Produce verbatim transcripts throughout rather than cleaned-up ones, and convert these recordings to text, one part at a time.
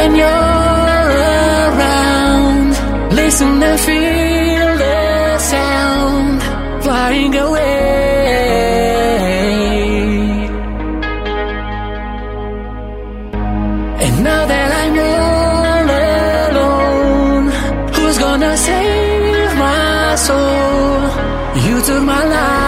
when you're around. Listen and feel the sound flying away. And now that I'm all alone, who's gonna save my soul? You took my life.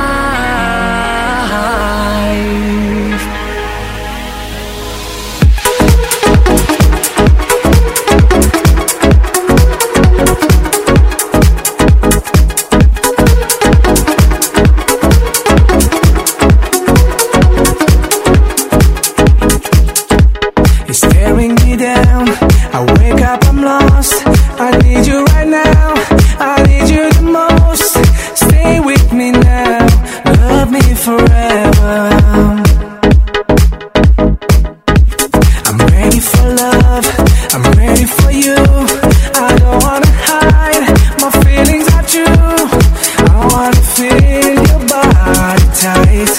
It's tearing me down. I wake up, I'm lost. I need you right now. I need you the most. Stay with me now. Love me forever. I'm ready for love. I'm ready for you. I don't wanna hide my feelings at you. I wanna feel your body tight.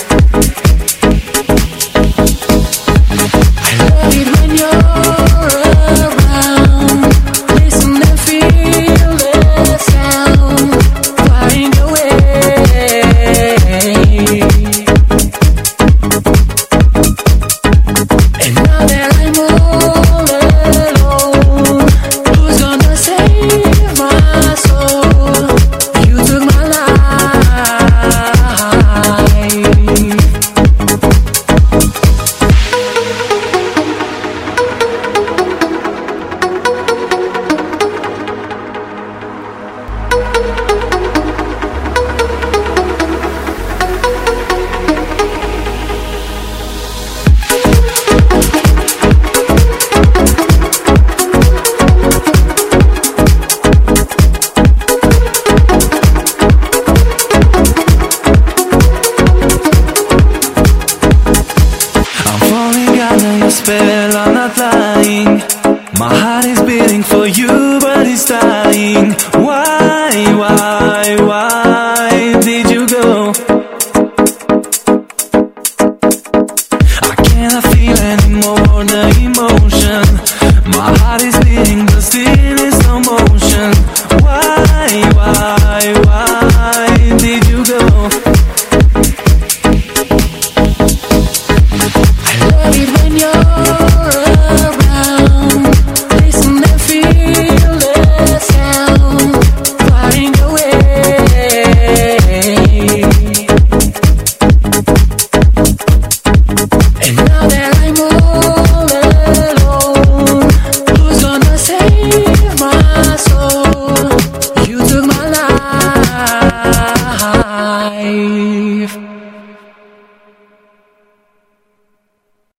Spell, I'm not lying. My heart is beating for you, but it's dying. Why, why, why did you go? I cannot feel anymore the emotion. My heart is beating, but still is no motion. Why, why, why did you go? I love it when you're around. Listen and feel the sound flying away. And now that I'm all